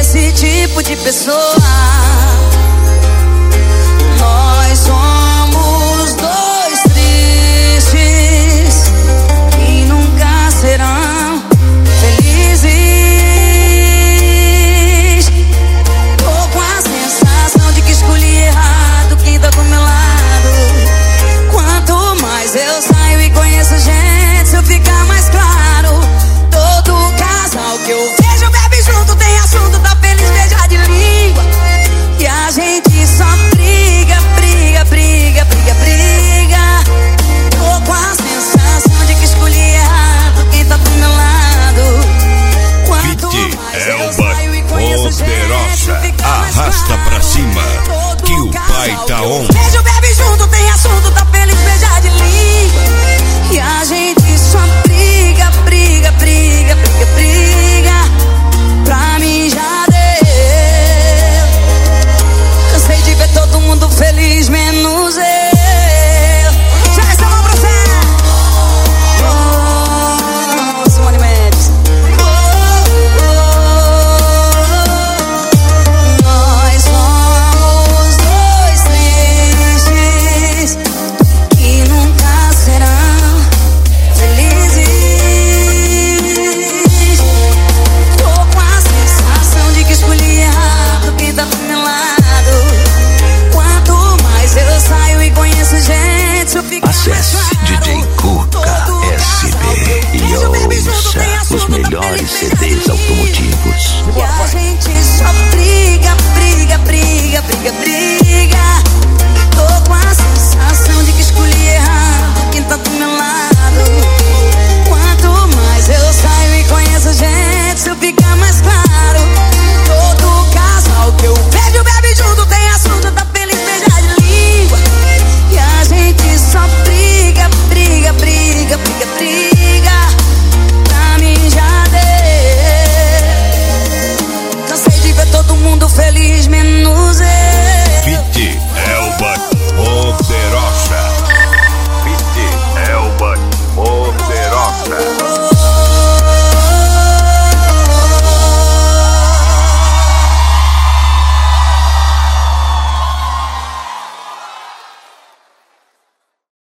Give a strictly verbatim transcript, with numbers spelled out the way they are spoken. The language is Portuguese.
esse tipo de pessoa. Nós somos dois tristes que nunca serão felizes. Tô com a sensação de que escolhi errado quem tá do meu lado. Quanto mais eu saio e conheço gente, isso fica mais claro. Todo casal que eu vejo bebe junto, tem assunto, tá feliz, beija de língua. E a gente só briga, briga, briga, briga, briga. Tô com a sensação de que escolhi errado quem tá do meu lado. Quanto mais eu saio e conheço gente, arrasta pra cima, que o pai tá on. Beijo, bebe junto, tem assunto, tá feliz, beija de língua. E a gente só briga, briga, briga, briga, briga. Pra mim já deu. Cansei de ver todo mundo feliz, menos eu. Já essa mão pra você. Oh, Simone Mendes. Oh, oh, oh. Nós somos dois tristes que nunca serão felizes. Tô com a sensação de que escolhi errado quem tá do meu lado. Quanto mais eu saio e conheço gente, isso fica mais Acesse claro. D J Cuca S B e ouça os melhores C Ds automotivos. E a gente só briga, briga, briga, briga, briga. Tô com a sensação de que escolhi errado quem tá do meu lado. Quanto mais eu saio e conheço gente,